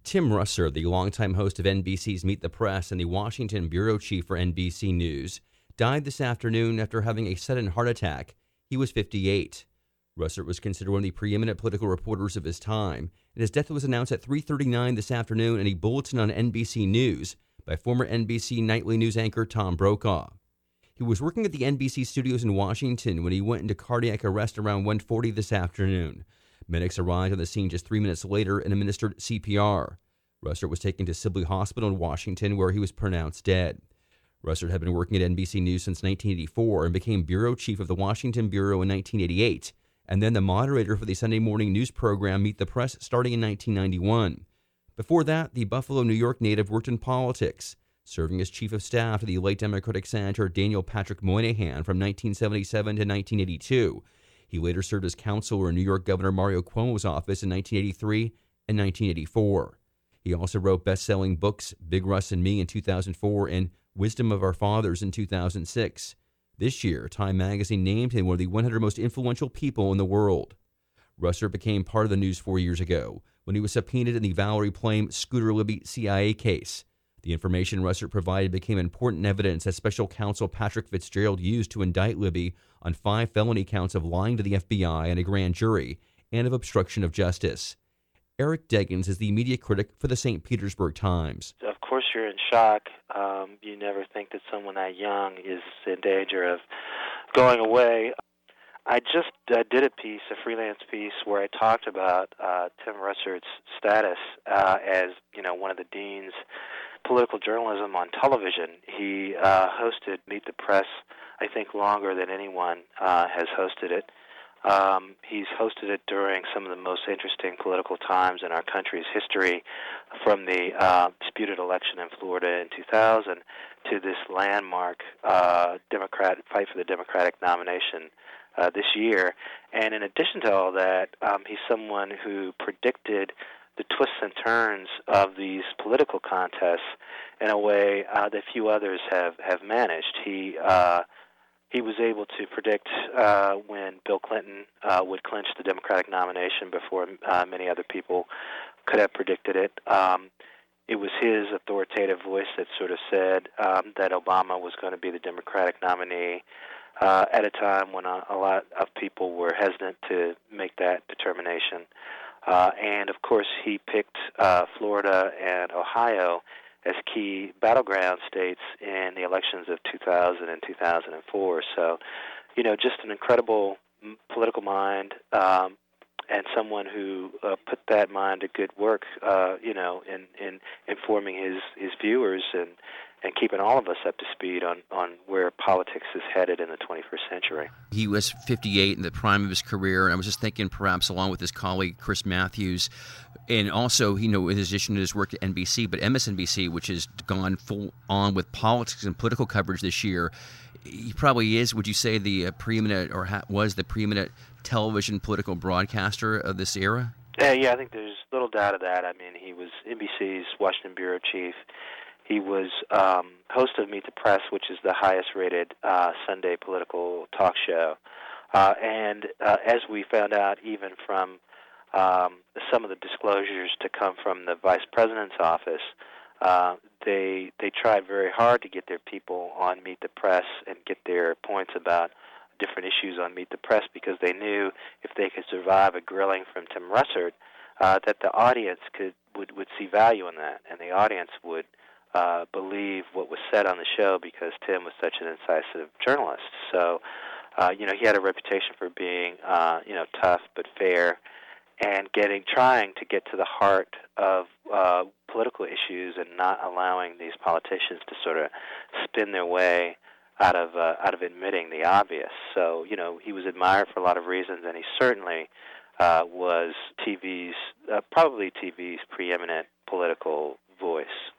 Tim Russert, the longtime host of NBC's Meet the Press and the Washington bureau chief for NBC News, died this afternoon after having a sudden heart attack. He was 58. Russert was considered one of the preeminent political reporters of his time, and his death was announced at 3:39 this afternoon in a bulletin on NBC News by former NBC nightly news anchor Tom Brokaw. He was working at the NBC studios in Washington when he went into cardiac arrest around 1:40 this afternoon. Medics arrived on the scene just 3 minutes later and administered CPR. Russert was taken to Sibley Hospital in Washington, where he was pronounced dead. Russert had been working at NBC News since 1984 and became bureau chief of the Washington Bureau in 1988, and then the moderator for the Sunday morning news program Meet the Press starting in 1991. Before that, the Buffalo, New York native worked in politics, serving as chief of staff to the late Democratic Senator Daniel Patrick Moynihan from 1977 to 1982. He later served as counselor in New York Governor Mario Cuomo's office in 1983 and 1984. He also wrote best-selling books Big Russ and Me in 2004 and Wisdom of Our Fathers in 2006. This year, Time magazine named him one of the 100 most influential people in the world. Russert became part of the news 4 years ago when he was subpoenaed in the Valerie Plame Scooter Libby CIA case. The information Russert provided became important evidence that special counsel Patrick Fitzgerald used to indict Libby on 5 felony counts of lying to the FBI and a grand jury and of obstruction of justice. Eric Deggans is the media critic for the St. Petersburg Times. Of course, you're in shock. You never think that someone that young is in danger of going away. I just did a freelance piece, where I talked about Tim Russert's status as, one of the deans political journalism on television. He hosted Meet the Press, I think, longer than anyone has hosted it. He's hosted it during some of the most interesting political times in our country's history, from the disputed election in Florida in 2000 to this landmark Democrat fight for the Democratic nomination this year. And in addition to all that, he's someone who predicted the twists and turns of these political contests in a way that few others have managed. He was able to predict when Bill Clinton would clinch the Democratic nomination before many other people could have predicted it. It was his authoritative voice that sort of said that Obama was going to be the Democratic nominee at a time when a lot of people were hesitant to make that determination. And, of course, he picked Florida and Ohio as key battleground states in the elections of 2000 and 2004. So, just an incredible political mind, and someone who put that mind to good work, in informing his viewers and keeping all of us up to speed on where politics is headed in the 21st century. He was 58 in the prime of his career, and I was just thinking perhaps along with his colleague Chris Matthews, and also, in addition to his work at NBC, but MSNBC, which has gone full on with politics and political coverage this year, he probably is, would you say, the preeminent, or was the preeminent television political broadcaster of this era? Yeah, I think there's little doubt of that. I mean, he was NBC's Washington bureau chief. He was host of Meet the Press, which is the highest-rated Sunday political talk show. And as we found out, even from some of the disclosures to come from the vice president's office, they tried very hard to get their people on Meet the Press and get their points about different issues on Meet the Press, because they knew if they could survive a grilling from Tim Russert, that the audience would see value in that, and the audience would believe what was said on the show, because Tim was such an incisive journalist. So, he had a reputation for being, tough but fair, and trying to get to the heart of political issues and not allowing these politicians to sort of spin their way out of admitting the obvious. So, he was admired for a lot of reasons, and he certainly was probably TV's preeminent political voice.